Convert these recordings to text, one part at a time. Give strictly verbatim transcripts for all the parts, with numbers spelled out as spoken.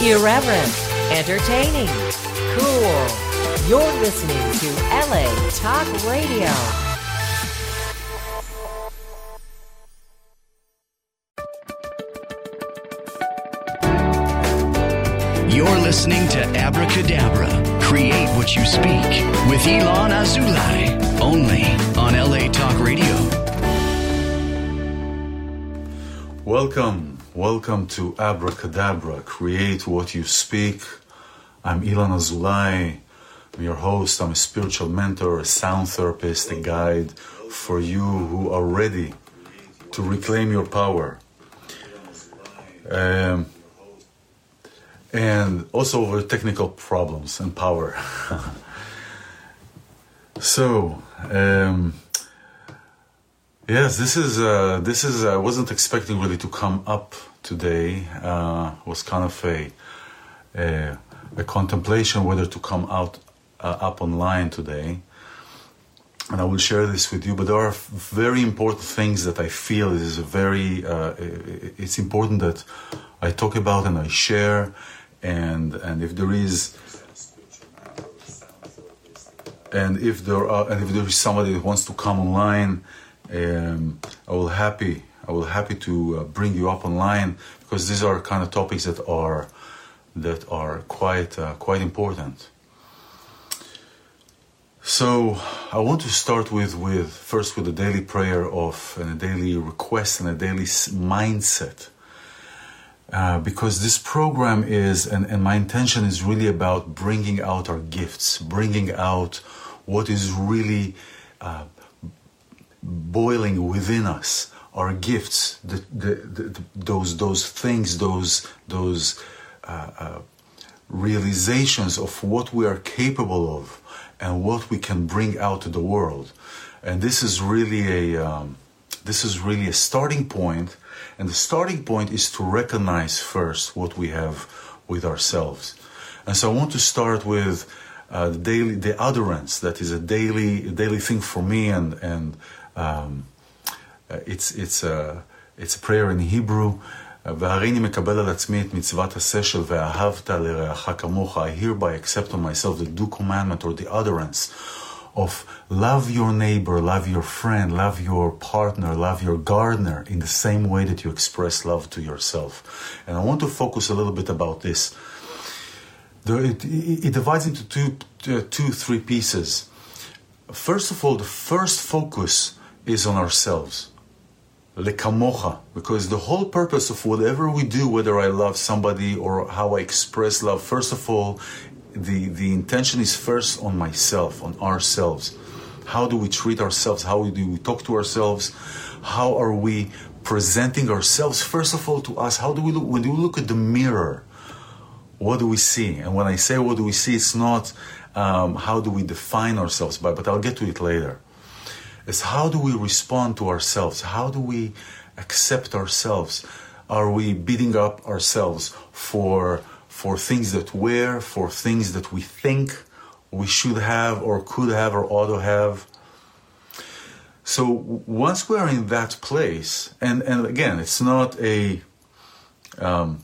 Irreverent, entertaining, cool. You're listening to L A Talk Radio. You're listening to Abracadabra, Create What You Speak, with Ilan Azoulay, only on L A Talk Radio. Welcome, welcome to Abracadabra, Create What You Speak. I'm Ilan Azoulay, I'm your host. I'm a spiritual mentor, a sound therapist, a guide for you who are ready to reclaim your power. Um, and also over technical problems and power. so, um, yes, this is, uh, this is, I wasn't expecting really to come up today. Uh, was kind of a, a, a contemplation whether to come out, uh, up online today. And I will share this with you, but there are very important things that I feel it is a very, uh, it's important that I talk about and I share. And and if there is, and if there are, and if there is somebody that wants to come online, um, I will happy, I will happy to uh, bring you up online, because these are kind of topics that are that are quite uh, quite important. So I want to start with with first with a daily prayer of and a daily request and a daily mindset. Uh, because this program is, and, and my intention is really about bringing out our gifts, bringing out what is really uh, boiling within us, our gifts, the, the, the, the, those those things, those those uh, uh, realizations of what we are capable of and what we can bring out to the world. And this is really a um, this is really a starting point. And the starting point is to recognize first what we have with ourselves. And so I want to start with uh, the daily, the utterance that is a daily, a daily thing for me, and and um, uh, it's it's a it's a prayer in Hebrew. והריני מקבל על עצמי את מצוות השכל ואהבת לרעך כמוך. I hereby accept on myself the due commandment or the utterance of love your neighbor, love your friend, love your partner, love your gardener in the same way that you express love to yourself. And I want to focus a little bit about this. The, it, it divides into two, uh, two, three pieces. First of all, the first focus is on ourselves. Lekamocha, because the whole purpose of whatever we do, whether I love somebody or how I express love, first of all, The, the intention is first on myself, on ourselves. How do we treat ourselves? How do we talk to ourselves? How are we presenting ourselves? First of all, to us, how do we look? When we look at the mirror, what do we see? And when I say what do we see, it's not um, how do we define ourselves by, but I'll get to it later. It's how do we respond to ourselves? How do we accept ourselves? Are we beating up ourselves for... for things that we're, for things that we think we should have or could have or ought to have? So once we're in that place, and, and again, it's not a, um,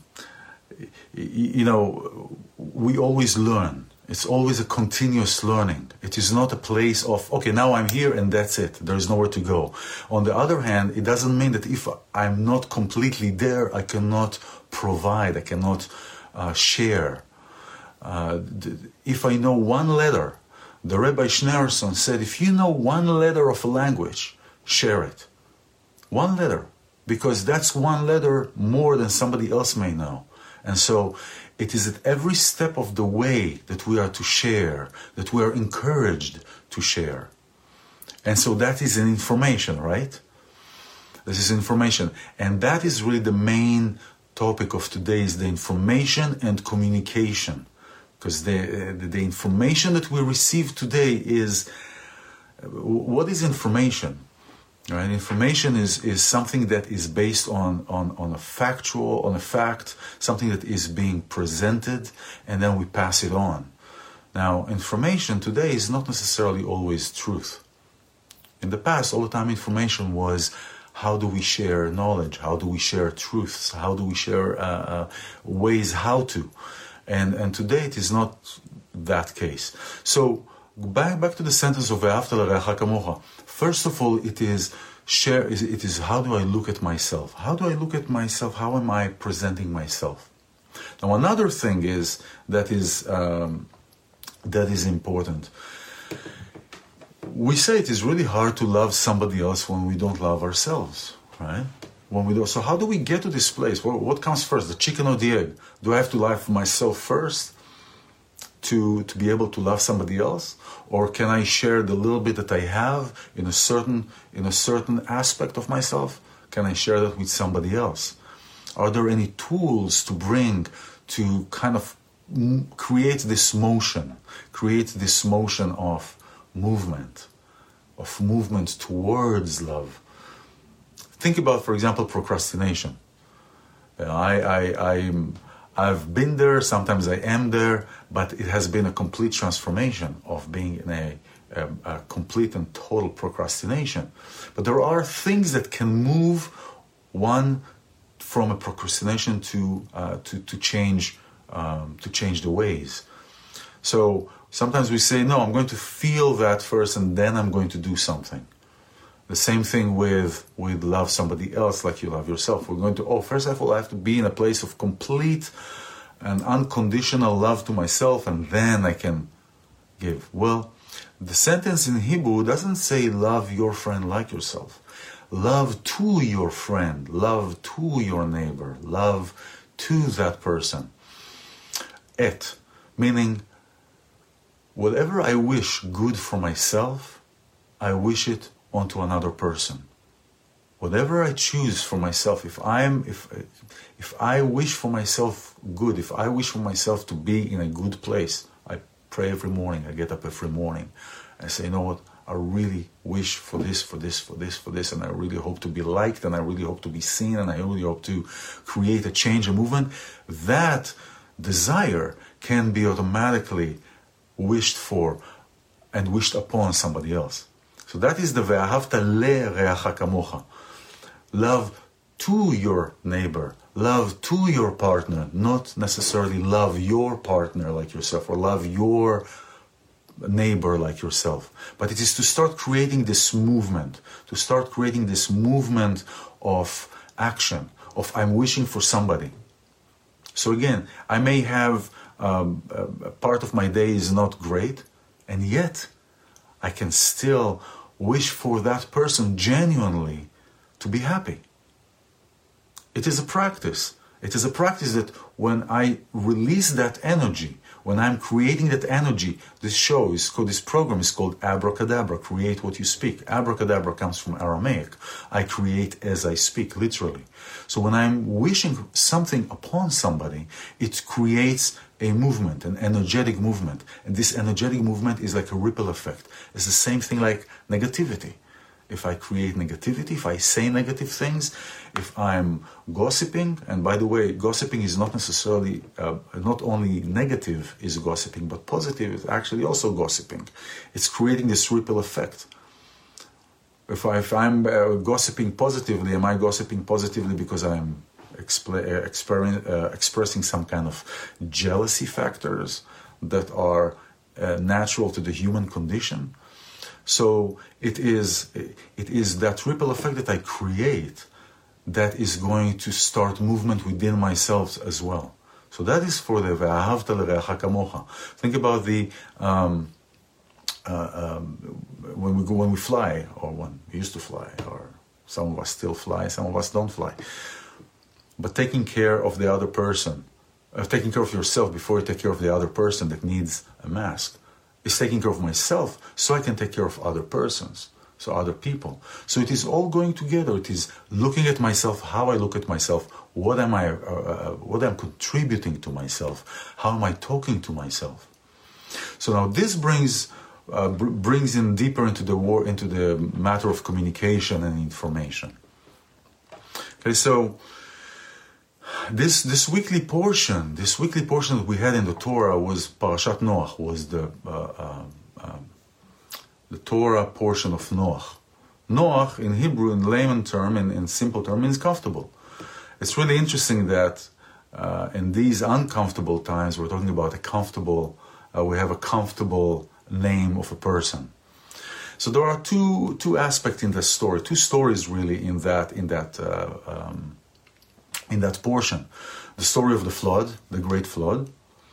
you know, we always learn. It's always a continuous learning. It is not a place of, okay, now I'm here and that's it. There's nowhere to go. On the other hand, it doesn't mean that if I'm not completely there, I cannot provide, I cannot Uh, share. Uh, if I know one letter, the Rabbi Schneerson said, if you know one letter of a language, share it. One letter, because that's one letter more than somebody else may know. And so it is at every step of the way that we are to share, that we are encouraged to share. And so that is an information, right? This is information. And that is really the main topic of today, is the information and communication, because the, the the information that we receive today is, what is information? Right? Information is is something that is based on on on a factual, on a fact, something that is being presented, and then we pass it on. Now, information today is not necessarily always truth. In the past, all the time, information was How do we share knowledge? How do we share truths? How do we share uh, uh, ways how to? And and today it is not that case. So back back to the sentence of Ve'ahavta l'reacha kamocha. First of all, it is share. It is how do I look at myself? How do I look at myself? How am I presenting myself? Now another thing is that is um, that is important. We say it is really hard to love somebody else when we don't love ourselves, right? When we do, so how do we get to this place? What, what comes first, the chicken or the egg? Do I have to love myself first to to be able to love somebody else, or can I share the little bit that I have in a certain in a certain aspect of myself? Can I share that with somebody else? Are there any tools to bring to kind of create this motion, create this motion of movement, of movement towards love? Think about, for example, procrastination. I, I, I'm, I've been there, sometimes I am there, but it has been a complete transformation of being in a, a, a complete and total procrastination. But there are things that can move one from a procrastination to uh, to to change um, to change the ways. So sometimes we say, no, I'm going to feel that first and then I'm going to do something. The same thing with, with love somebody else like you love yourself. We're going to, oh, first of all, I have to be in a place of complete and unconditional love to myself and then I can give. Well, the sentence in Hebrew doesn't say love your friend like yourself. Love to your friend, love to your neighbor, love to that person. Et, meaning whatever I wish good for myself, I wish it onto another person. Whatever I choose for myself, if I'm if if I wish for myself good, if I wish for myself to be in a good place, I pray every morning, I get up every morning, I say, you know what, I really wish for this, for this, for this, for this, and I really hope to be liked, and I really hope to be seen, and I really hope to create a change, a movement. That desire can be automatically wished for and wished upon somebody else. So that is the Ve'ahavta l'reacha kamocha. Love to your neighbor, love to your partner, not necessarily love your partner like yourself or love your neighbor like yourself. But it is to start creating this movement, to start creating this movement of action, of I'm wishing for somebody. So again, I may have um, a part of my day is not great, and yet I can still wish for that person genuinely to be happy. It is a practice. It is a practice that when I release that energy, when I'm creating that energy, this show is called, this program is called Abracadabra, create what you speak. Abracadabra comes from Aramaic. I create as I speak, literally. So when I'm wishing something upon somebody, it creates a movement, an energetic movement. And this energetic movement is like a ripple effect. It's the same thing like negativity. If I create negativity, if I say negative things, if I'm gossiping, and by the way, gossiping is not necessarily, uh, not only negative is gossiping, but positive is actually also gossiping. It's creating this ripple effect. If, I, if I'm uh, gossiping positively, am I gossiping positively because I'm expl- uh, exper- uh, expressing some kind of jealousy factors that are uh, natural to the human condition? So it is it is that ripple effect that I create that is going to start movement within myself as well. So that is for the Ve'ahavta l'reacha kamocha. Think about the um, uh, um, when we go when we fly, or when we used to fly, or some of us still fly, some of us don't fly. But taking care of the other person, uh, taking care of yourself before you take care of the other person that needs a mask, is taking care of myself so I can take care of other persons, so other people. So it is all going together. It is looking at myself, how I look at myself, what am I, uh, uh, what I'm contributing to myself, how am I talking to myself. So now this brings uh, br- brings in deeper into the war, into the matter of communication and information. Okay, so This this weekly portion, this weekly portion that we had in the Torah was Parashat Noach, was the uh, uh, uh, the Torah portion of Noach. Noach in Hebrew, in layman term, in, in simple term, means comfortable. It's really interesting that uh, in these uncomfortable times, we're talking about a comfortable, uh, we have a comfortable name of a person. So there are two two aspects in the story, two stories really in that in that uh, um, in that portion. The story of the flood, the great flood,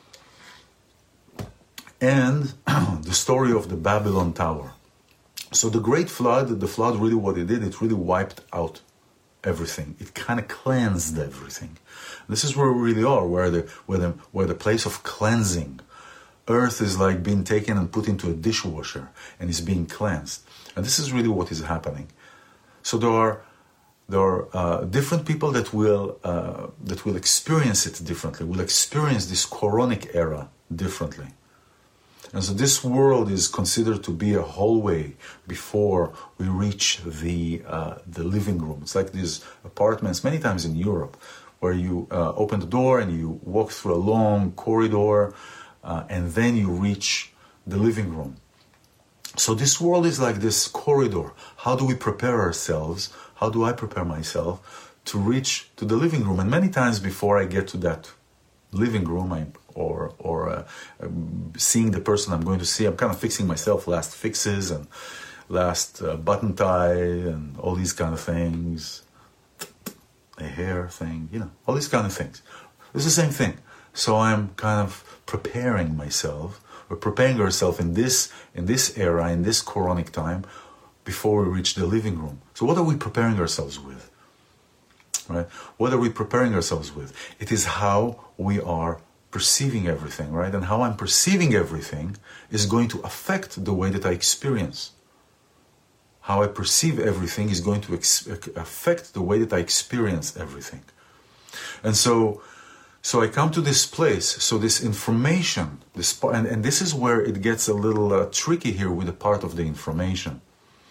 and the story of the Babylon Tower. So the great flood, the flood really what it did, it really wiped out everything. It kind of cleansed everything. This is where we really are, where the where the where the place of cleansing. Earth is like being taken and put into a dishwasher and is being cleansed. And this is really what is happening. So there are there are uh, different people that will uh, that will experience it differently, will experience this Quranic era differently. And so this world is considered to be a hallway before we reach the uh, the living room. It's like these apartments many times in Europe where you uh, open the door and you walk through a long corridor uh, and then you reach the living room. So this world is like this corridor. How do we prepare ourselves? How do I prepare myself to reach to the living room? And many times before I get to that living room, I, or or uh, um, seeing the person I'm going to see, I'm kind of fixing myself, last fixes and last uh, button tie and all these kind of things, a hair thing, you know, all these kind of things. It's the same thing. So I'm kind of preparing myself, we're preparing ourselves in this in this era, in this Quranic time, before we reach the living room. So what are we preparing ourselves with? Right? What are we preparing ourselves with? It is how we are perceiving everything, right? And how I'm perceiving everything is going to affect the way that I experience. How I perceive everything is going to ex- affect the way that I experience everything. And so, so I come to this place, so this information, this and, and this is where it gets a little uh, tricky here with the part of the information.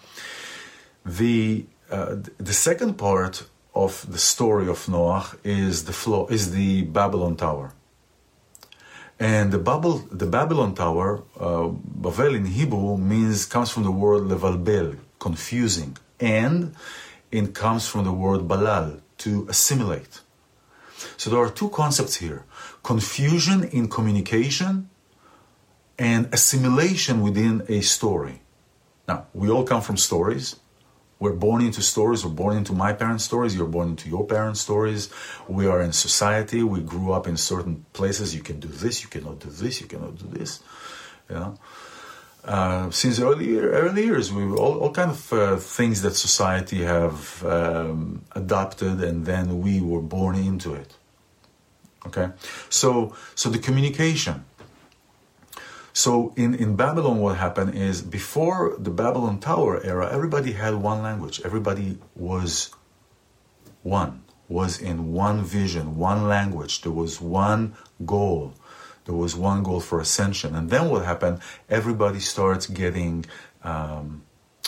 The uh, the second part of the story of Noach is the flow, is the Babylon Tower. And the Babel, the Babylon Tower, uh, Bavel in Hebrew means comes from the word levalbel, confusing, and it comes from the word balal, to assimilate. So there are two concepts here: confusion in communication and assimilation within a story. Now, we all come from stories. We're born into stories. We're born into my parents' stories. You're born into your parents' stories. We are in society. We grew up in certain places. You can do this. You cannot do this. You cannot do this. You know, uh, since early early years, we all all kind of uh, things that society have um, adopted, and then we were born into it. Okay, so so the communication. So in, in Babylon, what happened is before the Babylon Tower era, everybody had one language. Everybody was one, was in one vision, one language. There was one goal. There was one goal for ascension. And then what happened? Everybody starts getting um,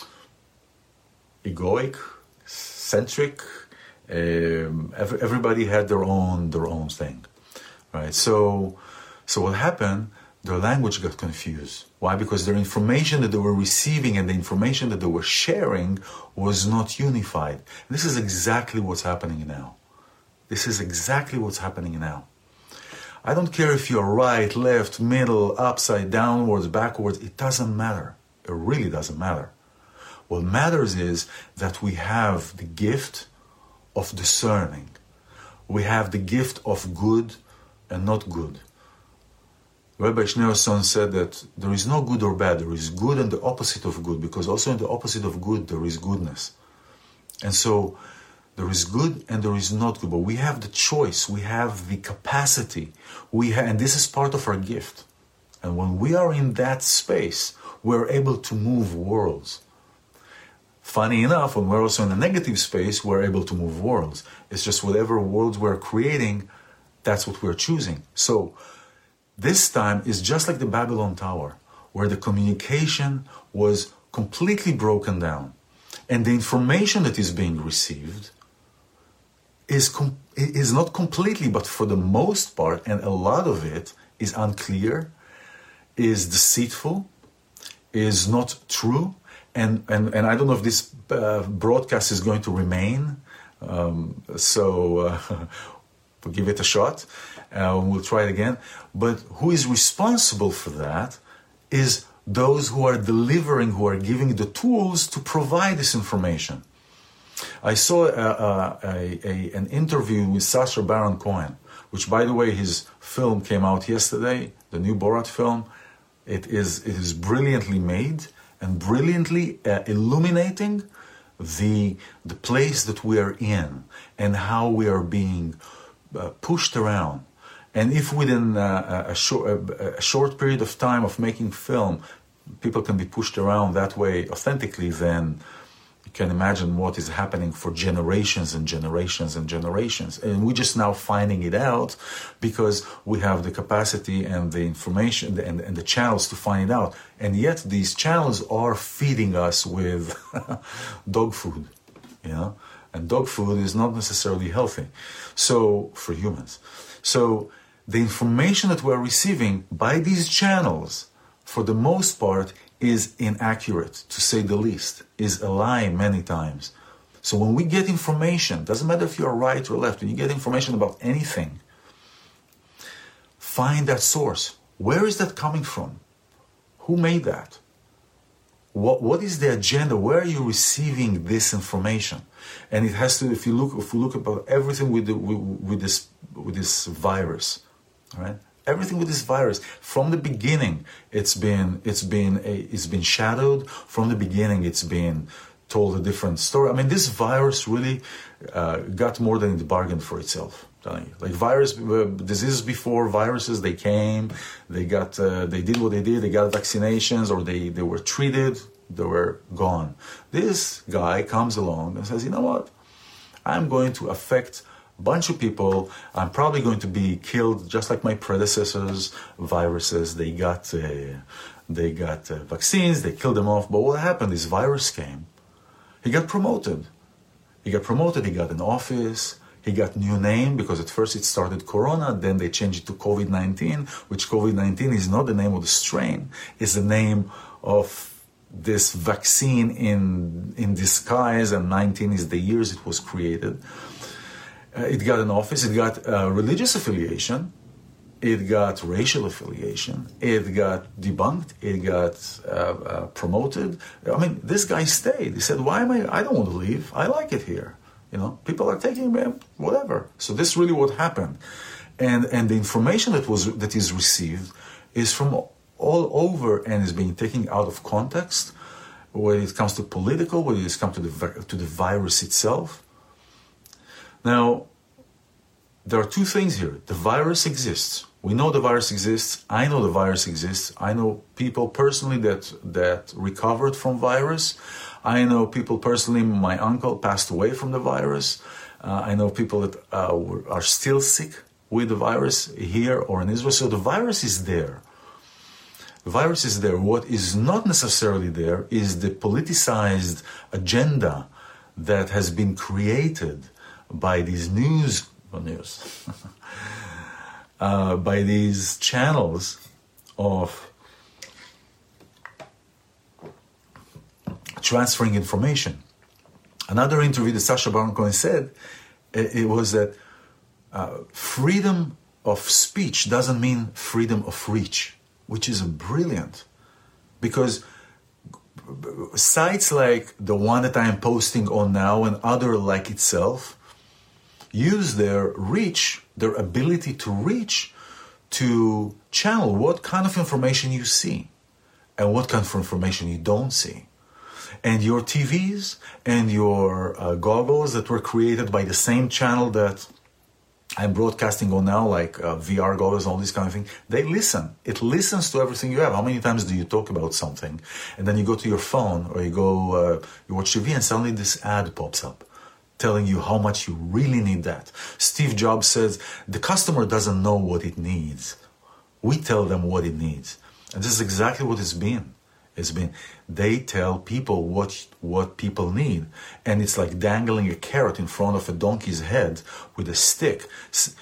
egoic, centric. Um, every, everybody had their own their own thing, right? So, so what happened? Their language got confused. Why? Because their information that they were receiving and the information that they were sharing was not unified. And this is exactly what's happening now. This is exactly what's happening now. I don't care if you're right, left, middle, upside, downwards, backwards. It doesn't matter. It really doesn't matter. What matters is that we have the gift of discerning. We have the gift of good and not good. Rabbi Schneerson said that there is no good or bad, there is good and the opposite of good, because also in the opposite of good there is goodness. And so there is good and there is not good, but we have the choice, we have the capacity, we ha- and this is part of our gift. And when we are in that space, we're able to move worlds. Funny enough, when we're also in a negative space, we're able to move worlds. It's just whatever worlds we're creating, that's what we're choosing. So this time is just like the Babylon Tower, where the communication was completely broken down. And the information that is being received is, com- is not completely, but for the most part, and a lot of it is unclear, is deceitful, is not true, And, and, and I don't know if this uh, broadcast is going to remain, um, so uh, we'll give it a shot. Uh, we'll try it again. But who is responsible for that is those who are delivering, who are giving the tools to provide this information. I saw a, a, a, a, an interview with Sacha Baron Cohen, which, by the way, his film came out yesterday, the new Borat film. It is, it is brilliantly made and brilliantly uh, illuminating the, the place that we are in and how we are being uh, pushed around. And if within uh, a, short, a, a short period of time of making film, people can be pushed around that way authentically, then you can imagine what is happening for generations and generations and generations. And we're just now finding it out because we have the capacity and the information and, and the channels to find it out. And yet these channels are feeding us with dog food, you know? And dog food is not necessarily healthy, so for humans. So the information that we're receiving by these channels, for the most part, is inaccurate, to say the least, is a lie many times. So when we get information, doesn't matter if you're right or left, when you get information about anything, find that source. Where is that coming from? Who made that? What, what is the agenda? Where are you receiving this information? And it has to, if you look, if we look about everything with, the, with, with this, with this virus, all right? Everything with this virus, from the beginning, it's been it's been a, it's been shadowed. From the beginning, it's been told a different story. I mean, this virus really uh, got more than it bargained for itself. Telling you, like virus uh, diseases before viruses, they came, they got, uh, they did what they did. They got vaccinations, or they they were treated, they were gone. This guy comes along and says, you know what? I'm going to affect bunch of people. I'm probably going to be killed just like my predecessors. Viruses, they got uh, they got uh, vaccines, they killed them off. But what happened? This virus came. He got promoted. He got promoted. He got an office. He got new name, because at first it started Corona, then they changed it to COVID nineteen, which COVID nineteen is not the name of the strain. It's the name of this vaccine in in disguise, and nineteen is the years it was created. Uh, it got an office, it got uh, religious affiliation, it got racial affiliation, it got debunked, it got uh, uh, promoted. I mean, this guy stayed. He said, why am I, I don't want to leave. I like it here. You know, people are taking me, whatever. So this is really what happened. And and the information that was that is received is from all over and is being taken out of context when it comes to political, when it comes to the to the virus itself. Now, there are two things here. The virus exists. We know the virus exists. I know the virus exists. I know people personally that that recovered from virus. I know people personally, my uncle passed away from the virus. Uh, I know people that uh, were, are still sick with the virus here or in Israel. So the virus is there. The virus is there. What is not necessarily there is the politicized agenda that has been created by these news, well, news, uh, by these channels of transferring information. Another interview that Sacha Baron Cohen said, it, it was that uh, freedom of speech doesn't mean freedom of reach, which is brilliant, because sites like the one that I am posting on now and other like itself use their reach, their ability to reach, to channel what kind of information you see and what kind of information you don't see. And your T Vs and your uh, goggles that were created by the same channel that I'm broadcasting on now, like uh, V R goggles and all this kind of thing, they listen. It listens to everything you have. How many times do you talk about something and then you go to your phone or you go, uh, you watch T V and suddenly this ad pops up telling you how much you really need that. Steve Jobs says the customer doesn't know what it needs. We tell them what it needs. And this is exactly what it's been. It's been, they tell people what what people need. And it's like dangling a carrot in front of a donkey's head with a stick.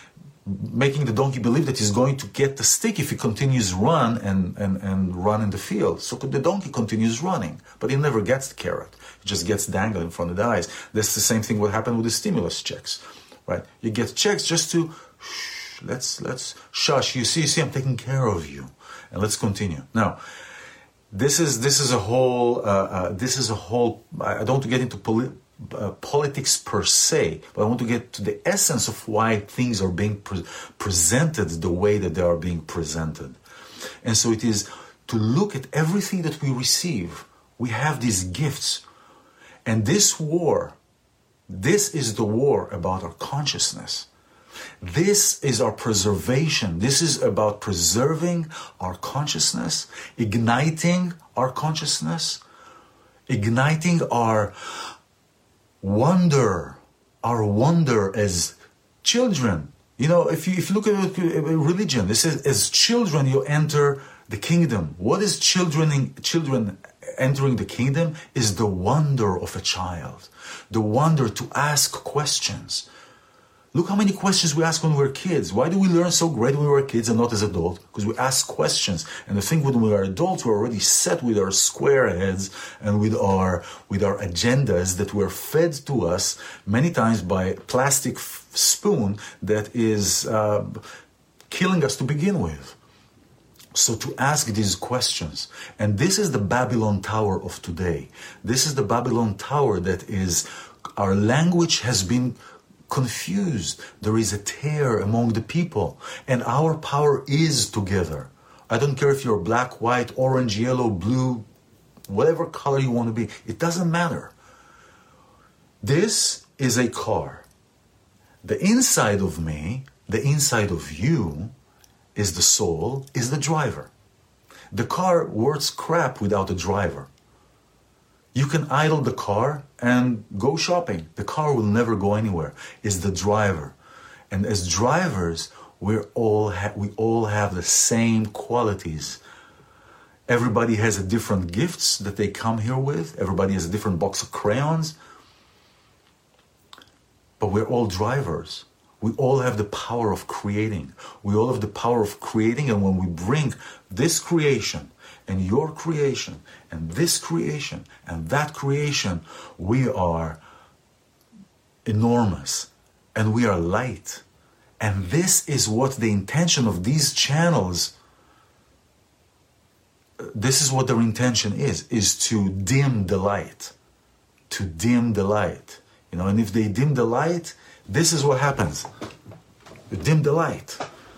making the donkey believe that he's going to get the stick if he continues run and, and, and run in the field. So the donkey continues running, but he never gets the carrot. It just gets dangled in front of the eyes. That's the same thing what happened with the stimulus checks, right? You get checks just to, shh, let's, let's, shush, you see, you see, I'm taking care of you. And let's continue. Now, this is, this is a whole, uh, uh, this is a whole, I don't want to get into poli- uh, politics per se, but I want to get to the essence of why things are being pre- presented the way that they are being presented. And so it is to look at everything that we receive. We have these gifts. And this war, this is the war about our consciousness. This is our preservation. This is about preserving our consciousness, igniting our consciousness, igniting our wonder, our wonder as children. You know, if you, if you look at religion, this is as children you enter the kingdom. What is children, children entering the kingdom is the wonder of a child, the wonder to ask questions. Look how many questions we ask when we were kids. Why do we learn so great when we were kids and not as adults? Because we ask questions. And I think when we are adults, we're already set with our square heads and with our with our agendas that were fed to us many times by a plastic f- spoon that is uh, killing us to begin with. So to ask these questions. And this is the Babylon Tower of today. This is the Babylon Tower that is, our language has been confused. There is a tear among the people, and our power is together. I don't care if you're black, white, orange, yellow, blue, whatever color you want to be. It doesn't matter. This is a car. The inside of me, the inside of you, is the soul, is the driver. The car works crap without a driver. You can idle the car and go shopping. The car will never go anywhere. It's the driver. And as drivers, we're all ha- we all have the same qualities. Everybody has a different gifts that they come here with. Everybody has a different box of crayons. But we're all drivers. We all have the power of creating. We all have the power of creating, and when we bring this creation and your creation and this creation and that creation, we are enormous and we are light. And this is what the intention of these channels, this is what their intention is, is to dim the light. To dim the light. You know, and if they dim the light, this is what happens. You dim the light.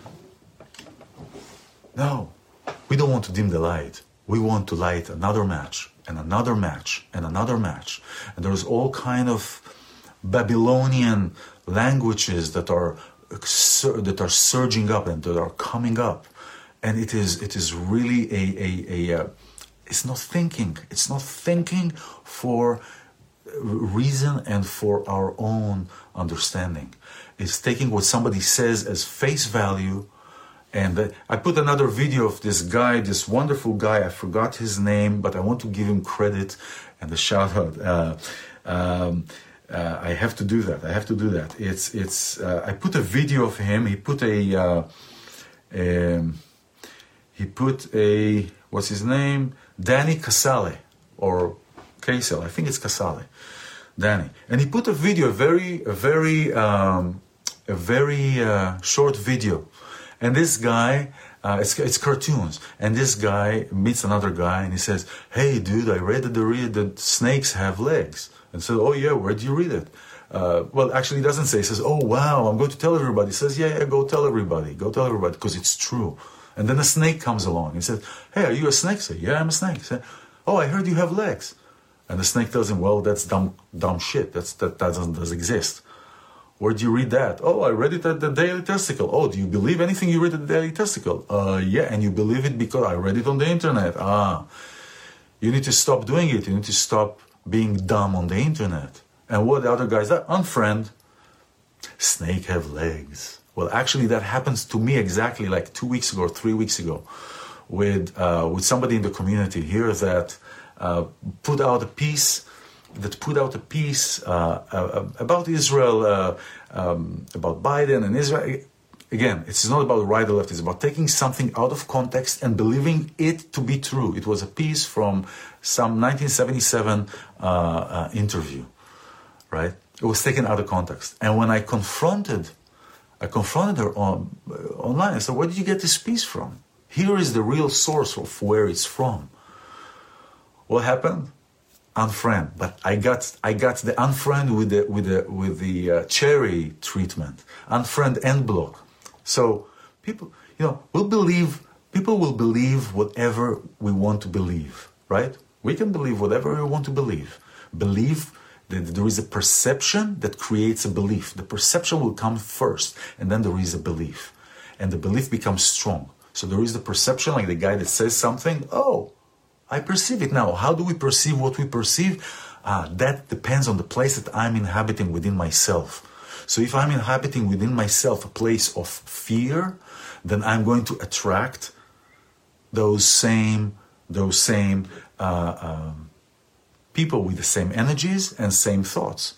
No, we don't want to dim the light. We want to light another match, and another match, and another match. And there's all kind of Babylonian languages that are that are surging up and that are coming up. And it is it is really a a, a, a it's not thinking. It's not thinking for reason and for our own understanding. It's taking what somebody says as face value. And uh, I put another video of this guy, this wonderful guy. I forgot his name, but I want to give him credit and a shout out. Uh, um, uh, I have to do that. I have to do that. It's it's. Uh, I put a video of him. He put a. Uh, um, he put a. What's his name? Danny Casale or Casale. I think it's Casale. Danny, and he put a video, a very, a very, um, a very uh, short video. And this guy, uh, it's, it's cartoons. And this guy meets another guy and he says, "Hey, dude, I read that the, read that snakes have legs." And said, "Oh yeah, where did you read it?" Uh, well, actually, he doesn't say. He says, "Oh wow, I'm going to tell everybody." He says, "Yeah, yeah, go tell everybody. Go tell everybody because it's true." And then a snake comes along. He says, "Hey, are you a snake?" I say, "Yeah, I'm a snake." He said, "Oh, I heard you have legs." And the snake tells him, "Well, that's dumb, dumb shit. That's that, that doesn't does exist." "Where do you read that?" "Oh, I read it at the Daily Testicle." "Oh, do you believe anything you read at the Daily Testicle?" Uh, yeah, and you believe it because I read it on the internet. Ah, you need to stop doing it. You need to stop being dumb on the internet. And what the other guys are? Unfriend. Snake have legs. Well, actually, that happens to me exactly like two weeks ago or three weeks ago with uh, with somebody in the community here that uh, put out a piece that put out a piece uh, uh, about Israel, uh, um, about Biden and Israel. again, it's not about right or left. It's about taking something out of context and believing it to be true. It was a piece from some nineteen seventy-seven uh, uh, interview, right? It was taken out of context. And when I confronted, I confronted her on, uh, online, I said, where did you get this piece from? Here is the real source of where it's from. What happened? Unfriend. But I got I got the unfriend with the with the with the uh, cherry treatment. Unfriend and block. So people, you know, will believe. People will believe whatever we want to believe, right? We can believe whatever we want to believe. Believe that there is a perception that creates a belief. The perception will come first, and then there is a belief, and the belief becomes strong. So there is the perception, like the guy that says something. Oh, I perceive it now. How do we perceive what we perceive? Uh, that depends on the place that I'm inhabiting within myself. So if I'm inhabiting within myself a place of fear, then I'm going to attract those same, those same uh, um, people with the same energies and same thoughts.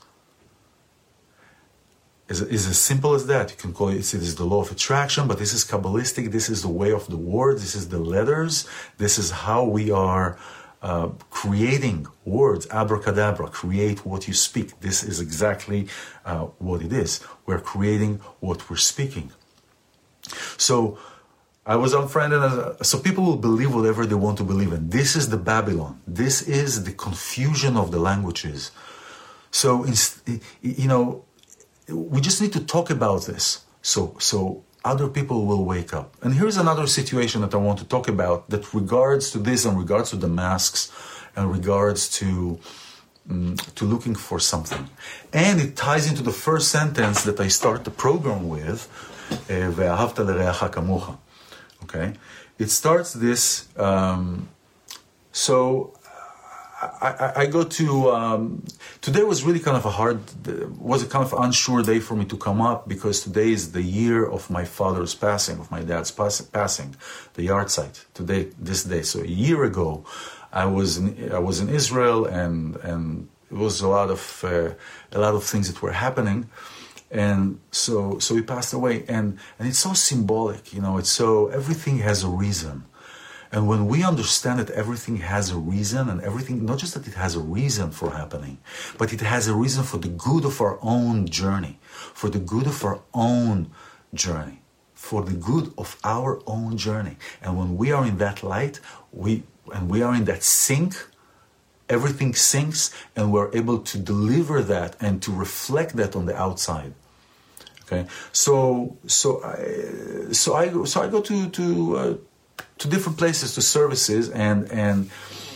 It's, it's as simple as that. You can call it, it is the law of attraction, but this is Kabbalistic. This is the way of the words. This is the letters. This is how we are uh, creating words. Abracadabra, create what you speak. This is exactly uh, what it is. We're creating what we're speaking. So I was unfriended. Uh, so people will believe whatever they want to believe in. This is the Babylon. This is the confusion of the languages. So, you know, we just need to talk about this so so other people will wake up. And here's another situation that I want to talk about that regards to this and regards to the masks and regards to um, to looking for something. And it ties into the first sentence that I start the program with, ואהבת לרעך כמוך. Okay? It starts this, um, so I, I, I go to, um, today was really kind of a hard, was a kind of unsure day for me to come up because today is the year of my father's passing, of my dad's pass, passing, the yard site, today, this day. So a year ago, I was in, I was in Israel and, and it was a lot of, uh, a lot of things that were happening. And so, so he passed away and, and it's so symbolic, you know, it's so, everything has a reason. And when we understand that everything has a reason and everything, not just that it has a reason for happening, but it has a reason for the good of our own journey, for the good of our own journey, for the good of our own journey. And when we are in that light, we, and we are in that sync, everything syncs and we're able to deliver that and to reflect that on the outside. Okay. So, so I, so I, so I go to, to, uh, to different places, to services, and and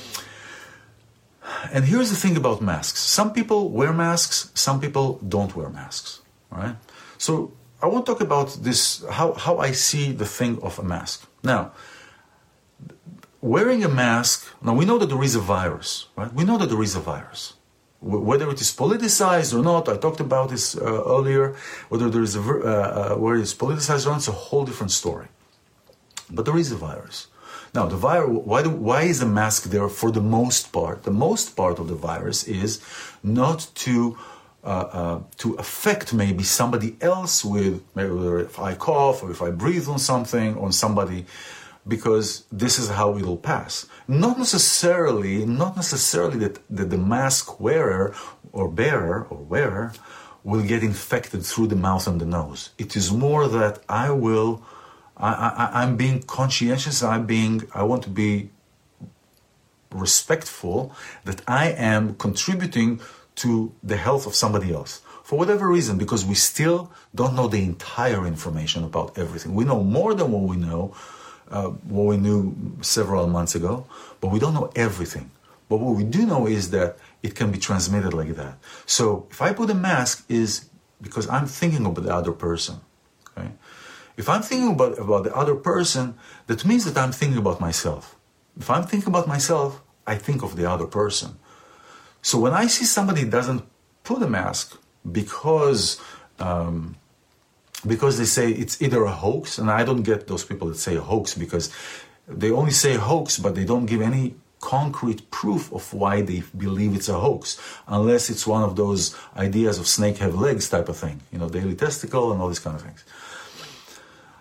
and here's the thing about masks. Some people wear masks, some people don't wear masks. All right? So I want to talk about this, how, how I see the thing of a mask. Now, wearing a mask, now we know that there is a virus, right? We know that there is a virus. Whether it is politicized or not, I talked about this uh, earlier, whether there is a, uh, uh, where it's politicized or not, it's a whole different story. But there is a virus. Now, the virus. Why, do, why is the mask there for the most part? The most part of the virus is not to uh, uh, to affect maybe somebody else with, maybe if I cough or if I breathe on something, on somebody, because this is how it'll pass. Not necessarily, not necessarily that, that the mask wearer or bearer or wearer will get infected through the mouth and the nose. It is more that I will... I, I, I'm being conscientious, I'm being, I want to be respectful that I am contributing to the health of somebody else. For whatever reason, because we still don't know the entire information about everything. We know more than what we know, uh, what we knew several months ago, but we don't know everything. But what we do know is that it can be transmitted like that. So if I put a mask, is because I'm thinking about the other person, okay? If I'm thinking about, about the other person, that means that I'm thinking about myself. If I'm thinking about myself, I think of the other person. So when I see somebody doesn't put a mask because um, because they say it's either a hoax, and I don't get those people that say a hoax because they only say hoax, but they don't give any concrete proof of why they believe it's a hoax, unless it's one of those ideas of snake have legs type of thing, you know, daily testicle and all these kind of things.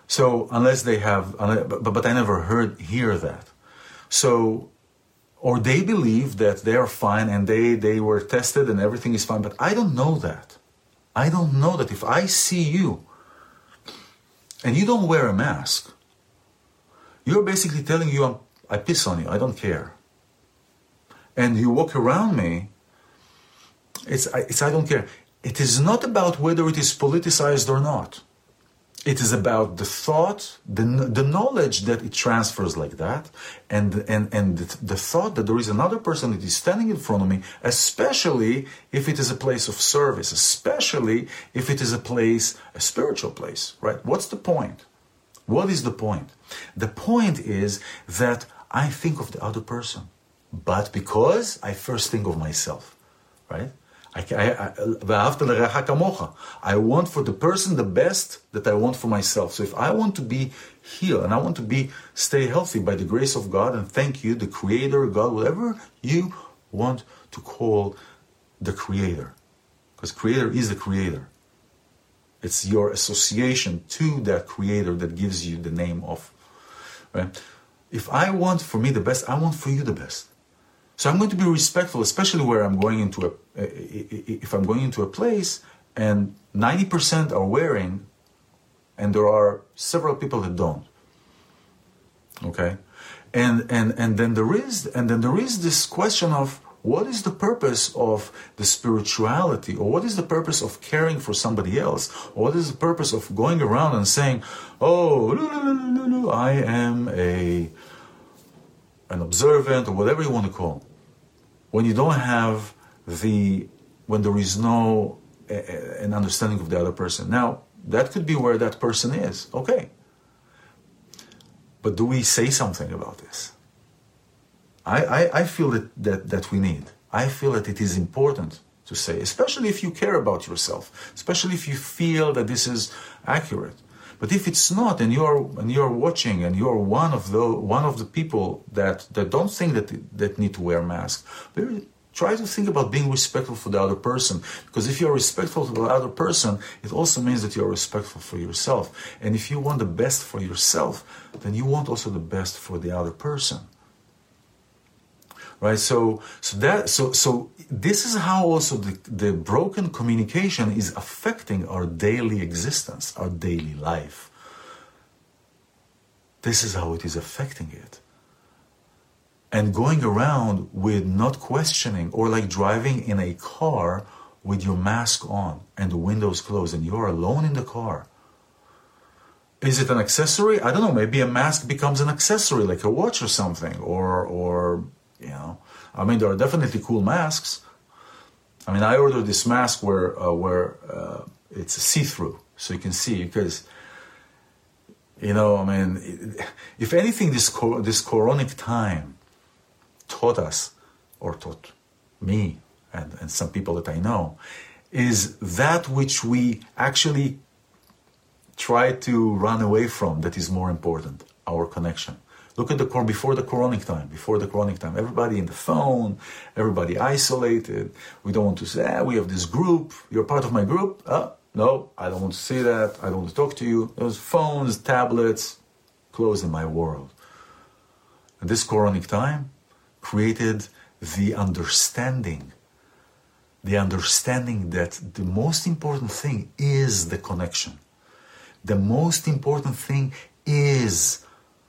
So unless they have, but, but I never heard hear that. So, or they believe that they are fine and they, they were tested and everything is fine. But I don't know that. I don't know that if I see you and you don't wear a mask, you're basically telling you I'm, I piss on you. I don't care. And you walk around me, it's, it's I don't care. It is not about whether it is politicized or not. It is about the thought, the, the knowledge that it transfers like that, and, and, and the, the thought that there is another person that is standing in front of me, especially if it is a place of service, especially if it is a place, a spiritual place, right? What's the point? What is the point? The point is that I think of the other person, but because I first think of myself, right? I, I, I, I want for the person the best that I want for myself. So if I want to be healed and I want to be stay healthy by the grace of God, and thank you, the Creator, God, whatever you want to call the Creator, because Creator is the Creator. It's your association to that Creator that gives you the name of. Right? If I want for me the best, I want for you the best. So I'm going to be respectful, especially where I'm going into a, if I'm going into a place and ninety percent are wearing, and there are several people that don't. Okay, and and and then there is and then there is this question of what is the purpose of the spirituality, or what is the purpose of caring for somebody else, or what is the purpose of going around and saying, oh, I am a an observant, or whatever you want to call, when you don't have the, when there is no uh, an understanding of the other person. Now, that could be where that person is, okay. But do we say something about this? I, I, I feel that, that, that we need. I feel that it is important to say, especially if you care about yourself, especially if you feel that this is accurate. But if it's not, and you're and you're watching, and you're one of the one of the people that, that don't think that that need to wear masks, try to think about being respectful for the other person. Because if you're respectful to the other person, it also means that you're respectful for yourself. And if you want the best for yourself, then you want also the best for the other person. Right? So so that so so this is how also the, the broken communication is affecting our daily existence, our daily life. This is how it is affecting it. And going around with not questioning, or like driving in a car with your mask on and the windows closed and you're alone in the car. Is it an accessory? I don't know, maybe a mask becomes an accessory, like a watch or something, or or you know, I mean, there are definitely cool masks. I mean, I ordered this mask where uh, where uh, it's see-through, so you can see, because, you know, I mean, if anything, this co- this coronic time taught us, or taught me, and, and some people that I know, is that which we actually try to run away from that is more important, our connection. Look at the core before the coronic time. Before the coronic time, everybody in the phone, everybody isolated. We don't want to say, ah, we have this group. You're part of my group. Oh, no, I don't want to see that. I don't want to talk to you. Those phones, tablets, closed in my world. And this coronic time created the understanding, the understanding that the most important thing is the connection. The most important thing is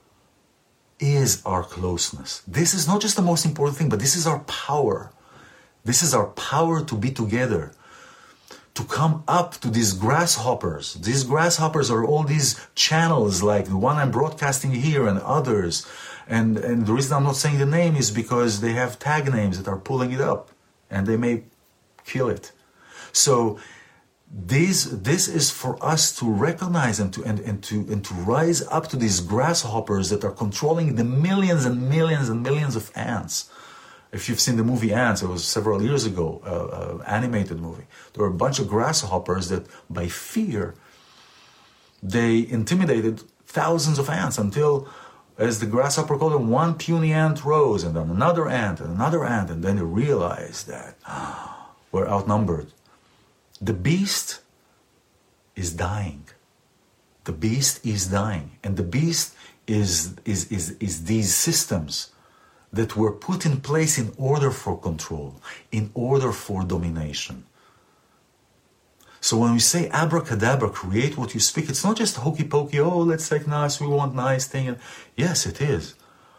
is our closeness. This is not just the most important thing, but this is our power. This is our power to be together, to come up to these grasshoppers. These grasshoppers are all these channels, like the one I'm broadcasting here and others. And, and the reason I'm not saying the name is because they have tag names that are pulling it up, and they may kill it. So This, this is for us to recognize and to, and, and, to, and to rise up to these grasshoppers that are controlling the millions and millions and millions of ants. If you've seen the movie Ants, it was several years ago, uh, uh, animated movie. There were a bunch of grasshoppers that, by fear, they intimidated thousands of ants until, as the grasshopper called them, one puny ant rose, and then another ant, and another ant, and then they realized that oh, we're outnumbered. The beast is dying. The beast is dying. And the beast is, is, is, is these systems that were put in place in order for control, in order for domination. So when we say abracadabra, create what you speak, it's not just hokey pokey, oh, let's take nice, we want nice thing. Yes, it is.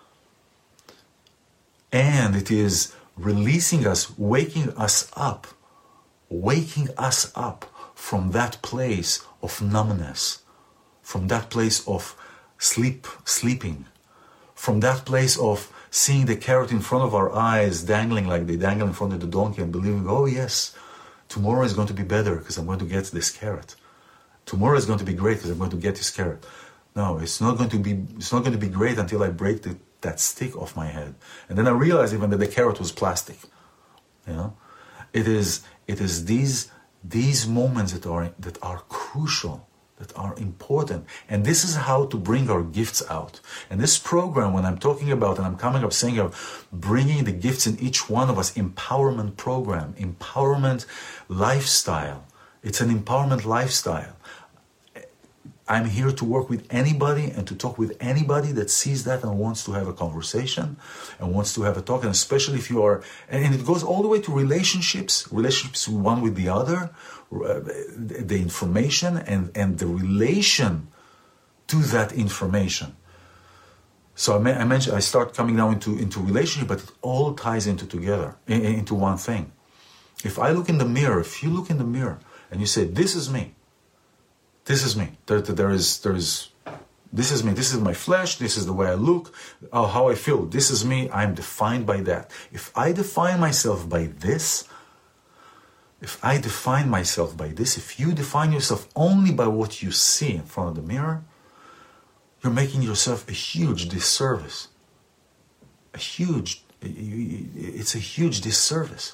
And it is releasing us, waking us up, waking us up from that place of numbness, from that place of sleep, sleeping, from that place of seeing the carrot in front of our eyes dangling like they dangle in front of the donkey and believing, oh yes, tomorrow is going to be better because I'm going to get this carrot. Tomorrow is going to be great because I'm going to get this carrot. No, it's not going to be, it's not going to be great until I break the, that stick off my head. And then I realized even that the carrot was plastic. You know? It is, it is these, these moments that are, that are crucial, that are important. And this is how to bring our gifts out. And this program, when I'm talking about, and I'm coming up saying of bringing the gifts in each one of us, empowerment program, empowerment lifestyle. It's an empowerment lifestyle. I'm here to work with anybody and to talk with anybody that sees that and wants to have a conversation and wants to have a talk. And especially if you are, and it goes all the way to relationships, relationships one with the other, uh, the information and, and the relation to that information. So I, may, I mentioned, I start coming now into, into relationship, but it all ties into together, in, into one thing. If I look in the mirror, if you look in the mirror and you say, this is me, this is me. There, there is, there is, this is me. This is my flesh. This is the way I look, oh, how I feel. This is me. I'm defined by that. If I define myself by this, if I define myself by this, if you define yourself only by what you see in front of the mirror, you're making yourself a huge disservice. A huge, it's a huge disservice.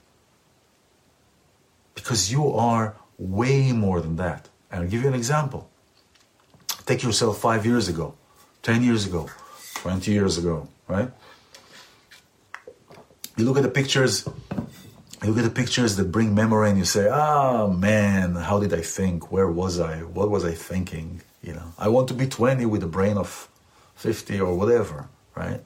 Because you are way more than that. I'll give you an example. Take yourself five years ago, ten years ago, twenty years ago, right? You look at the pictures, you look at the pictures that bring memory and you say, ah, man, how did I think? Where was I? What was I thinking? You know, I want to be twenty with a brain of fifty or whatever, right?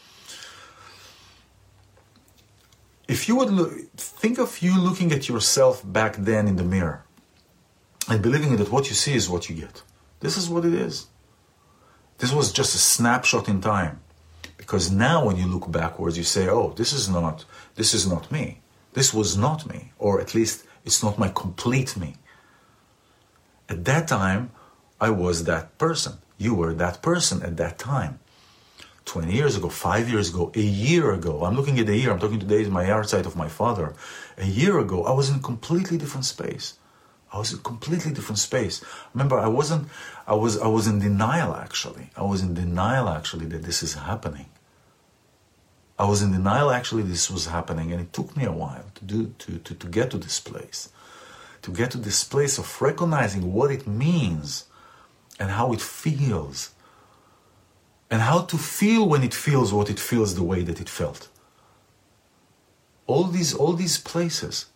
If you would look, think of you looking at yourself back then in the mirror, and believing that what you see is what you get. This is what it is. This was just a snapshot in time. Because now when you look backwards, you say, oh, this is not, this is not me. This was not me. Or at least it's not my complete me. At that time, I was that person. You were that person at that time. twenty years ago, five years ago, a year ago. I'm looking at the year. I'm talking today is my yahrzeit of my father. A year ago, I was in a completely different space. I was in a completely different space. Remember, I wasn't, I was, I was in denial actually. I was in denial actually that this is happening. I was in denial actually this was happening, and it took me a while to do, to, to, to get to this place. To get to this place of recognizing what it means and how it feels. And how to feel when it feels what it feels the way that it felt. All these, all these places.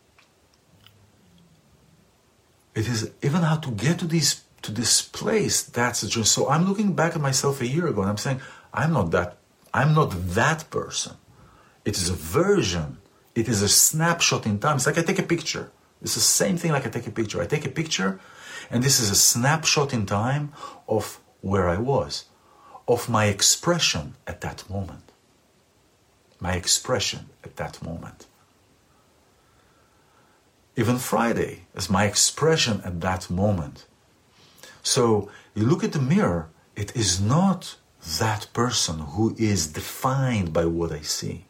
It is even how to get to these to this place. That's the journey. So I'm looking back at myself a year ago and I'm saying, I'm not that. I'm not that person. It is a version. It is a snapshot in time. It's like I take a picture. It's the same thing like I take a picture. I take a picture, and this is a snapshot in time of where I was, of my expression at that moment. My expression at that moment. Even Friday is my expression at that moment. So you look at the mirror, it is not that person who is defined by what I see.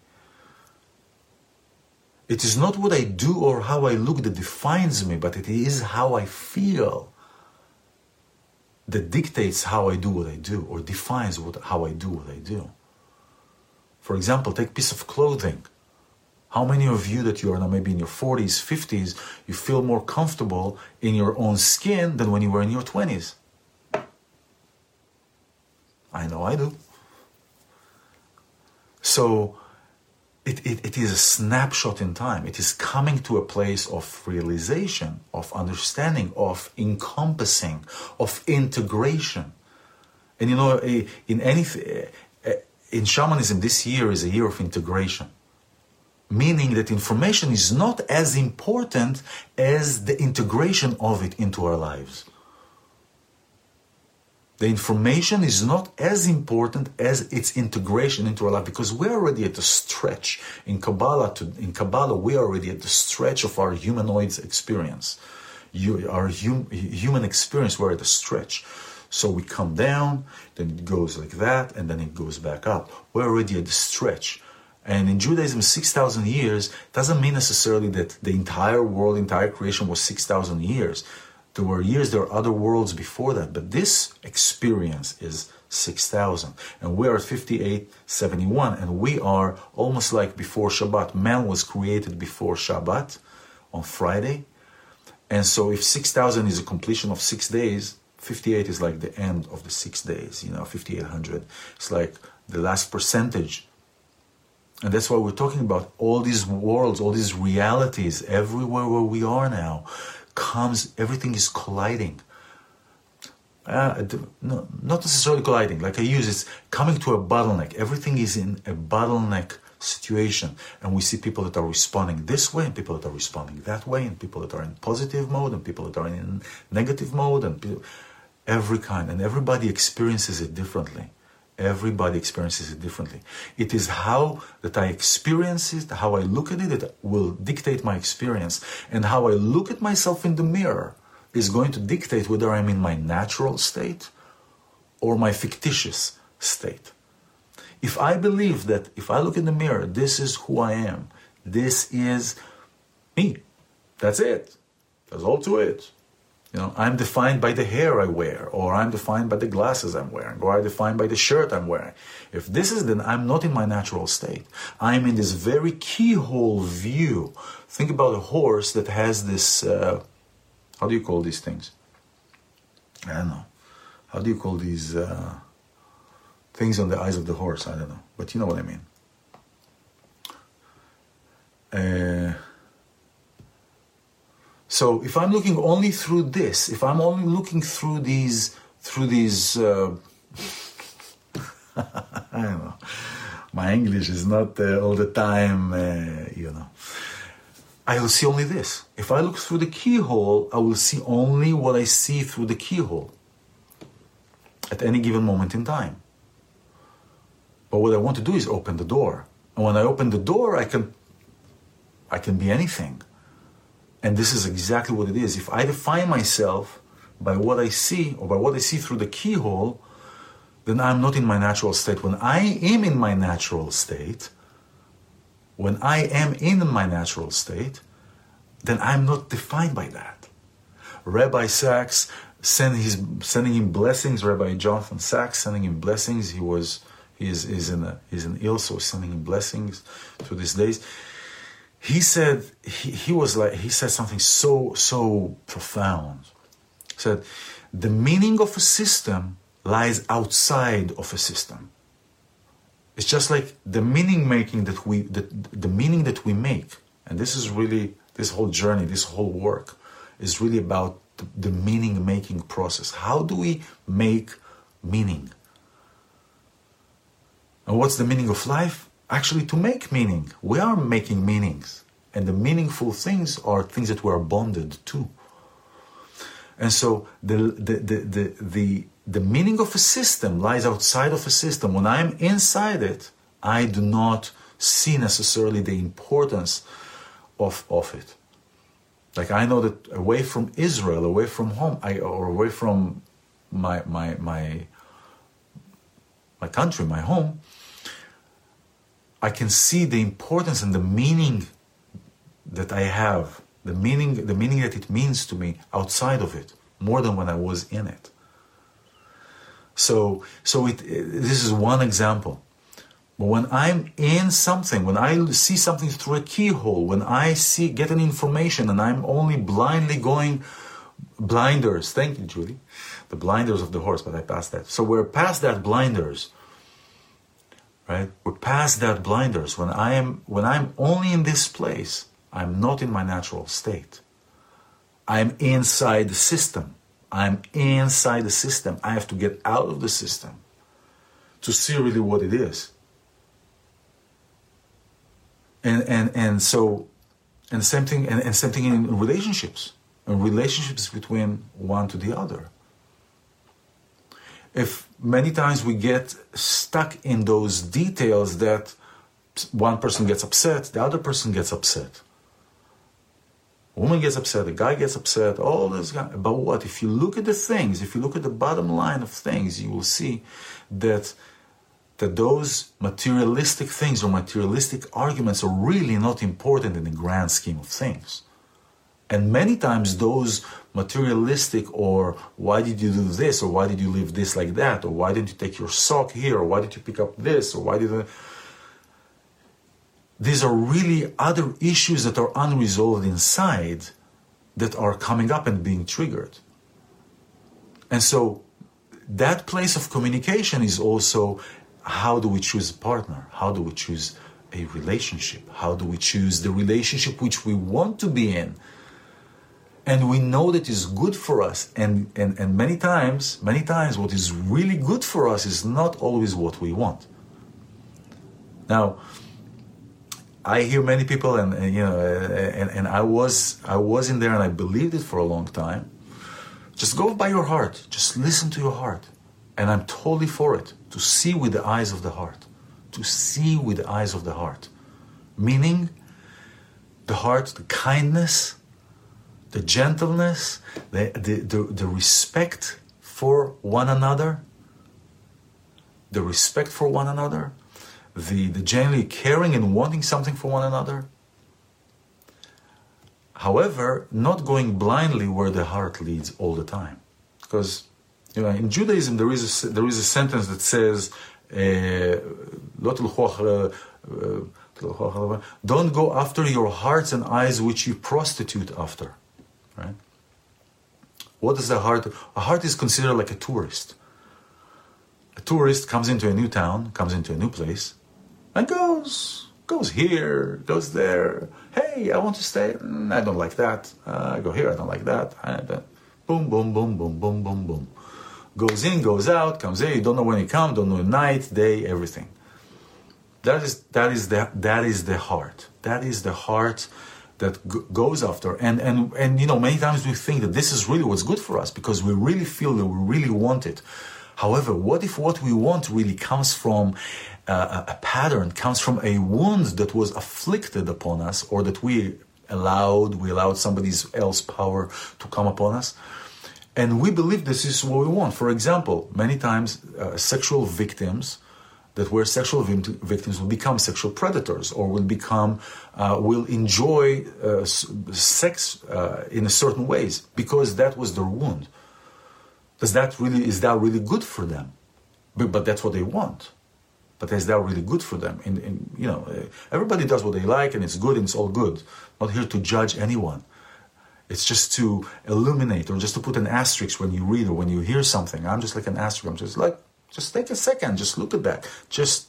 It is not what I do or how I look that defines me, but it is how I feel that dictates how I do what I do, or defines what, how I do what I do. For example, take a piece of clothing. How many of you that you are now maybe in your forties, fifties, you feel more comfortable in your own skin than when you were in your twenties? I know I do. So it, it, it is a snapshot in time. It is coming to a place of realization, of understanding, of encompassing, of integration. And you know, in anything, in shamanism, this year is a year of integration. Meaning that information is not as important as the integration of it into our lives. The information is not as important as its integration into our life, because we're already at the stretch. In Kabbalah, to, in Kabbalah, we are already at the stretch of our humanoid's experience. You, our hum, human experience, we're at the stretch. So we come down, then it goes like that, and then it goes back up. We're already at the stretch. And in Judaism, six thousand years doesn't mean necessarily that the entire world, entire creation was six thousand years. There were years, there are other worlds before that, but this experience is six thousand. And we are at fifty-eight seventy-one, and we are almost like before Shabbat. Man was created before Shabbat on Friday. And so if six thousand is a completion of six days, fifty-eight is like the end of the six days, you know, fifty-eight hundred. It's like the last percentage. And that's why we're talking about all these worlds, all these realities, everywhere where we are now, comes, everything is colliding. Uh, no, not necessarily colliding, like I use, it's coming to a bottleneck. Everything is in a bottleneck situation. And we see people that are responding this way, and people that are responding that way, and people that are in positive mode, and people that are in negative mode, and people, every kind. And everybody experiences it differently. Everybody experiences it differently. It is how that I experience it, how I look at it, that will dictate my experience. And how I look at myself in the mirror is going to dictate whether I'm in my natural state or my fictitious state. If I believe that if I look in the mirror, this is who I am, this is me, that's it, that's all to it. You know, I'm defined by the hair I wear, or I'm defined by the glasses I'm wearing, or I'm defined by the shirt I'm wearing. If this is, then I'm not in my natural state. I'm in this very keyhole view. Think about a horse that has this, uh, how do you call these things? I don't know. How do you call these uh, things on the eyes of the horse? I don't know. But you know what I mean. Uh... So if I'm looking only through this, if I'm only looking through these, through these, uh, I don't know, my English is not uh, all the time, uh, you know, I will see only this. If I look through the keyhole, I will see only what I see through the keyhole at any given moment in time. But what I want to do is open the door. And when I open the door, I can, I can be anything. And this is exactly what it is. If I define myself by what I see, or by what I see through the keyhole, then I'm not in my natural state. When I am in my natural state, when I am in my natural state, then I'm not defined by that. Rabbi Sachs, send his, sending him blessings, Rabbi Jonathan Sachs, sending him blessings. He was, he is, is in a, he's in ill, so sending him blessings to these days. He said, he, he was like, he said something so, so profound. He said, the meaning of a system lies outside of a system. It's just like the meaning making that we, the, the meaning that we make. And this is really, this whole journey, this whole work is really about the, the meaning making process. How do we make meaning? And what's the meaning of life? Actually, to make meaning. We are making meanings. And the meaningful things are things that we are bonded to. And so the, the, the, the, the, the meaning of a system lies outside of a system. When I'm inside it, I do not see necessarily the importance of, of it. Like I know that away from Israel, away from home, I, or away from my, my, my, my country, my home, I can see the importance and the meaning that I have, the meaning, the meaning that it means to me outside of it, more than when I was in it. So, so it, this is one example. But when I'm in something, when I see something through a keyhole, when I see, get an information, and I'm only blindly going blinders. Thank you, Julie. The blinders of the horse, but I passed that. So we're past that blinders. right? We're past that blinders. When I am, when I'm only in this place, I'm not in my natural state. I'm inside the system. I'm inside the system. I have to get out of the system to see really what it is. And and and so, and same thing, and, and same thing in relationships, and relationships between one to the other. If many times we get stuck in those details that one person gets upset, the other person gets upset. A woman gets upset, a guy gets upset, all this. But what? If you look at the things, if you look at the bottom line of things, you will see that that those materialistic things or materialistic arguments are really not important in the grand scheme of things. And many times those materialistic, or why did you do this, or why did you leave this like that, or why didn't you take your sock here, or why did you pick up this, or why did you... These are really other issues that are unresolved inside that are coming up and being triggered. And so that place of communication is also, how do we choose a partner? How do we choose a relationship? How do we choose the relationship which we want to be in? And we know that is good for us. And, and, and many times, many times what is really good for us is not always what we want. Now, I hear many people, and, and you know, and, and I was I was in there, and I believed it for a long time. Just go by your heart. Just listen to your heart. And I'm totally for it. To see with the eyes of the heart. To see with the eyes of the heart. Meaning, the heart, the kindness, the gentleness, the, the, the, the respect for one another. The respect for one another. The, the genuinely caring and wanting something for one another. However, not going blindly where the heart leads all the time. Because, you know, in Judaism there is a, there is a sentence that says, don't go after your hearts and eyes which you prostitute after. Right? What is the heart? A heart is considered like a tourist. A tourist comes into a new town, comes into a new place, and goes, goes here, goes there. Hey, I want to stay. Mm, I don't like that. Uh, I go here, I don't like that. I don't. Boom, boom, boom, boom, boom, boom, boom. Goes in, goes out, comes in. You don't know when he comes, don't know night, day, everything. That is that is the that is the heart. That is the heart that g- goes after. And and and you know, many times we think that this is really what's good for us because we really feel that we really want it. However, what if what we want really comes from uh, a pattern, comes from a wound that was afflicted upon us, or that we allowed, we allowed somebody else's power to come upon us, and we believe this is what we want. For example, many times uh, sexual victims that were sexual victims will become sexual predators, or will become, uh, will enjoy uh, sex uh, in a certain ways because that was their wound. Does that really, is that really good for them? But, but that's what they want. But is that really good for them? In, in, you know, everybody does what they like, and it's good, and it's all good. Not here to judge anyone. It's just to illuminate, or just to put an asterisk when you read or when you hear something. I'm just like an asterisk. I'm just like, just take a second. Just look at that. Just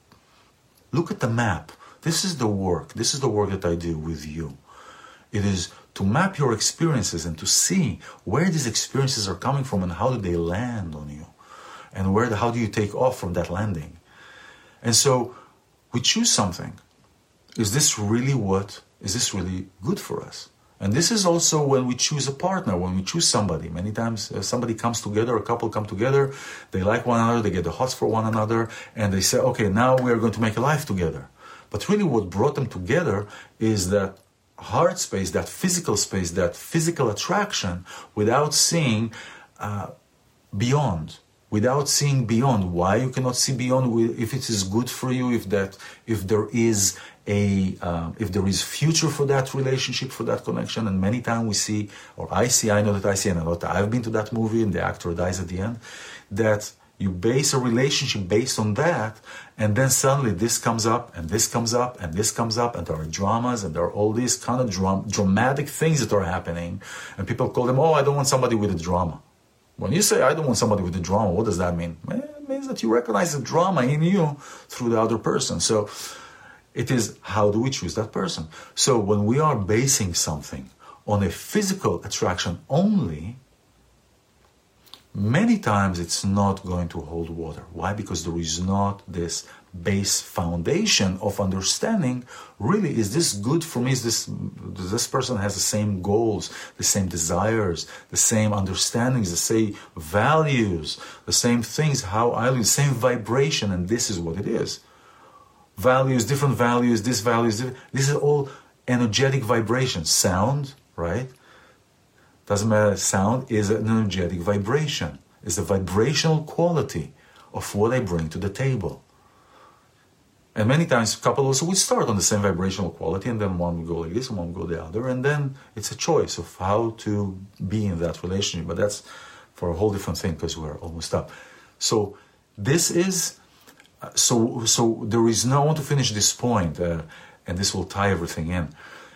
look at the map. This is the work. This is the work that I do with you. It is to map your experiences and to see where these experiences are coming from and how do they land on you, and where the, how do you take off from that landing. And so we choose something. Is this really what, is this really good for us? And this is also when we choose a partner, when we choose somebody. Many times uh, somebody comes together, a couple come together, they like one another, they get the hots for one another, and they say, okay, now we are going to make a life together. But really what brought them together is that heart space, that physical space, that physical attraction, without seeing uh, beyond. Without seeing beyond. Why you cannot see beyond? If it is good for you, if that, if there is a, uh, if there is future for that relationship, for that connection. And many times we see, or I see, I know that I see, and I know that I've been to that movie, and the actor dies at the end, that you base a relationship based on that, and then suddenly this comes up, and this comes up, and this comes up, and there are dramas, and there are all these kind of dram- dramatic things that are happening, and people call them, oh, I don't want somebody with a drama. When you say, I don't want somebody with a drama, what does that mean? It means that you recognize the drama in you through the other person. So it is, how do we choose that person? So when we are basing something on a physical attraction only, many times it's not going to hold water. Why? Because there is not this base foundation of understanding. Really, is this good for me? Is this this person has the same goals, the same desires, the same understandings, the same values, the same things, how I live, the same vibration, and this is what it is. Values, different values, this values, this is all energetic vibrations. Sound, right? Doesn't matter, sound is an energetic vibration. It's the vibrational quality of what I bring to the table. And many times couples would start on the same vibrational quality, and then one would go like this and one would go the other, and then it's a choice of how to be in that relationship. But that's for a whole different thing, because we're almost up. So this is, so so there is no, I want to finish this point, uh, and this will tie everything in.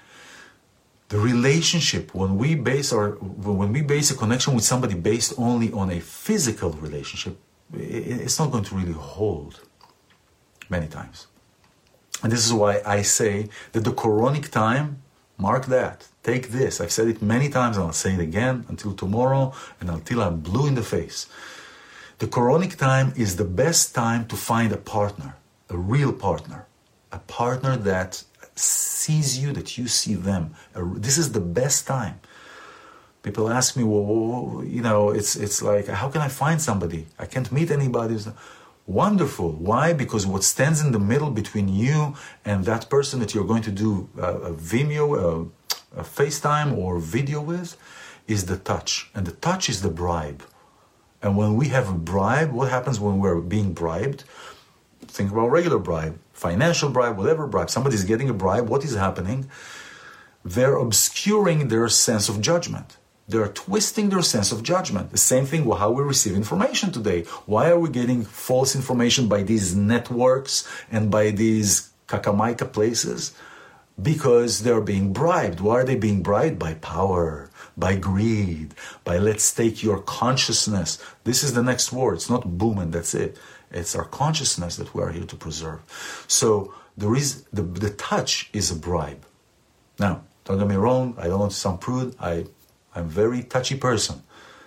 The relationship, when we base our, when we base a connection with somebody based only on a physical relationship, it's not going to really hold many times. And this is why I say that the Quranic time, mark that, take this. I've said it many times and I'll say it again until tomorrow and until I'm blue in the face. The Quranic time is the best time to find a partner, a real partner, a partner that sees you, that you see them. This is the best time. People ask me, well, you know, it's it's like, how can I find somebody? I can't meet anybody. Wonderful. Why? Because what stands in the middle between you and that person that you're going to do a, a Vimeo, a, a FaceTime or video with, is the touch. And the touch is the bribe. And when we have a bribe, what happens when we're being bribed? Think about regular bribe, financial bribe, whatever bribe. Somebody's getting a bribe. What is happening? They're obscuring their sense of judgment. They're twisting their sense of judgment. The same thing with how we receive information today. Why are we getting false information by these networks and by these kakamaika places? Because they're being bribed. Why are they being bribed? By power, by greed, by let's take your consciousness. This is the next war. It's not boom and that's it. It's our consciousness that we are here to preserve. So there is the, the touch is a bribe. Now, don't get me wrong. I don't want to sound prude. I, I'm a very touchy person.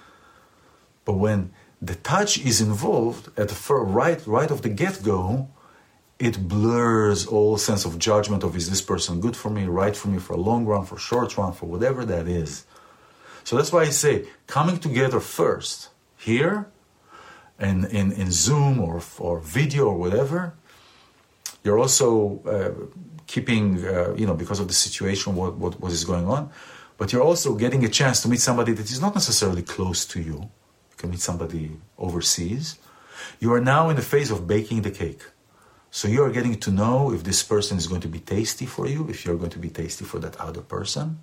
But when the touch is involved at the fir- right, right of the get-go, it blurs all sense of judgment of is this person good for me, right for me, for a long run, for a short run, for whatever that is. So that's why I say coming together first here and in, in Zoom or or video or whatever. You're also uh, keeping, uh, you know, because of the situation, what, what, what is going on. But you're also getting a chance to meet somebody that is not necessarily close to you. You can meet somebody overseas. You are now in the phase of baking the cake. So you are getting to know if this person is going to be tasty for you, if you're going to be tasty for that other person.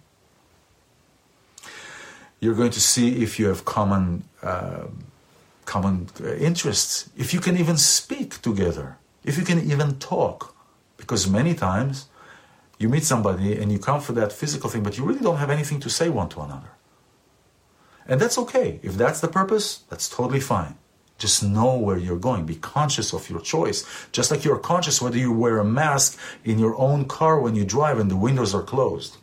You're going to see if you have common uh, common interests, if you can even speak together, if you can even talk. Because many times you meet somebody and you come for that physical thing, but you really don't have anything to say one to another. And that's okay. If that's the purpose, that's totally fine. Just know where you're going. Be conscious of your choice. Just like you're conscious whether you wear a mask in your own car when you drive and the windows are closed.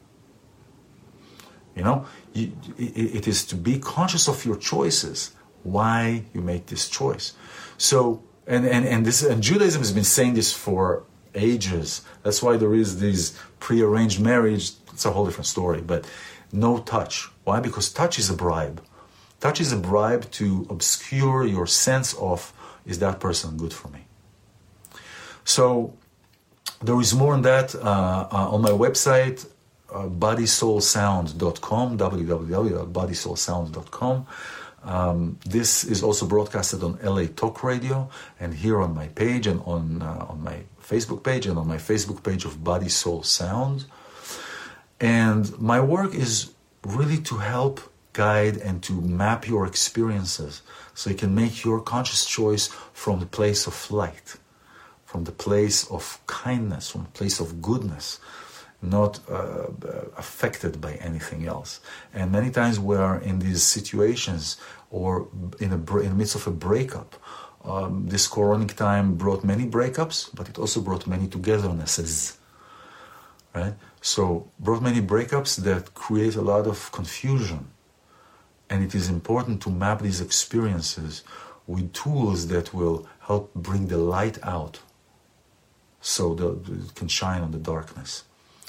You know, you, it, it is to be conscious of your choices, why you make this choice. So, and, and, and, this, and Judaism has been saying this for ages. That's why there is these pre-arranged marriage. It's a whole different story, but no touch. Why? Because touch is a bribe. Touch is a bribe to obscure your sense of, is that person good for me? So there is more on that uh, uh, on my website, uh, body soul sound dot com, w w w dot body soul sound dot com. Um, this is also broadcasted on L A Talk Radio and here on my page and on uh, on my Facebook page and on my Facebook page of Body Soul Sound. And my work is really to help guide and to map your experiences so you can make your conscious choice from the place of light, from the place of kindness, from the place of goodness, not uh, affected by anything else. And many times we are in these situations or in, a, in the midst of a breakup Um, this Quranic time brought many breakups, but it also brought many togethernesses. Right? So, brought many breakups that create a lot of confusion. And it is important to map these experiences with tools that will help bring the light out so that it can shine on the darkness.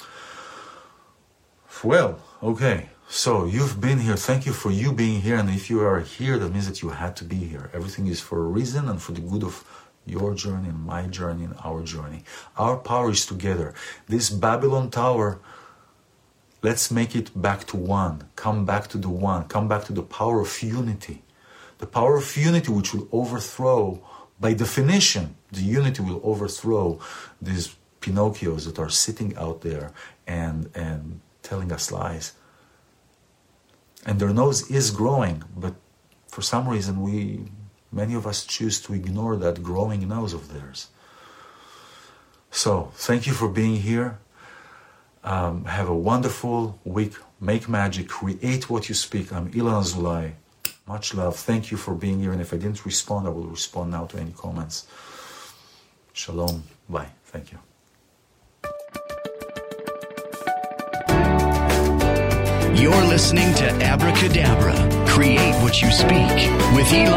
Well, okay. So you've been here. Thank you for you being here. And if you are here, that means that you had to be here. Everything is for a reason and for the good of your journey and my journey and our journey. Our power is together. This Babylon Tower, let's make it back to one. Come back to the one. Come back to the power of unity. The power of unity which will overthrow, by definition, the unity will overthrow these Pinocchios that are sitting out there and, and telling us lies. And their nose is growing, but for some reason we, many of us choose to ignore that growing nose of theirs. So, thank you for being here. Um, have a wonderful week. Make magic. Create what you speak. I'm Ilan Azoulay. Much love. Thank you for being here. And if I didn't respond, I will respond now to any comments. Shalom. Bye. Thank you. You're listening to Abracadabra, Create What You Speak with Ilan